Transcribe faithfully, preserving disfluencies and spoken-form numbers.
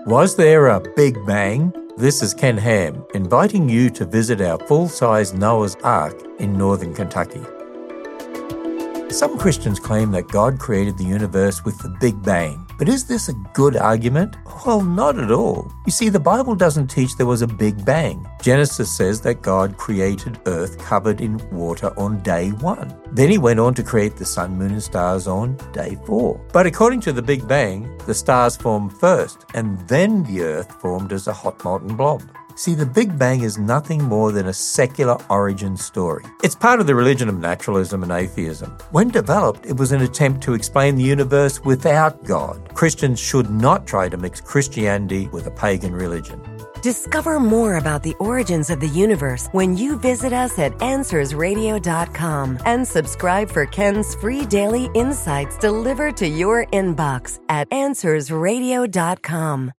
Was there a Big Bang? This is Ken Ham, inviting you to visit our full-size Noah's Ark in northern Kentucky. Some Christians claim that God created the universe with the Big Bang. But is this a good argument? Well, not at all. You see, the Bible doesn't teach there was a Big Bang. Genesis says that God created earth covered in water on day one. Then he went on to create the sun, moon and stars on day four. But according to the Big Bang, the stars formed first, and then the earth formed as a hot molten blob. See, the Big Bang is nothing more than a secular origin story. It's part of the religion of naturalism and atheism. When developed, it was an attempt to explain the universe without God. Christians should not try to mix Christianity with a pagan religion. Discover more about the origins of the universe when you visit us at answers radio dot com and subscribe for Ken's free daily insights delivered to your inbox at answers radio dot com.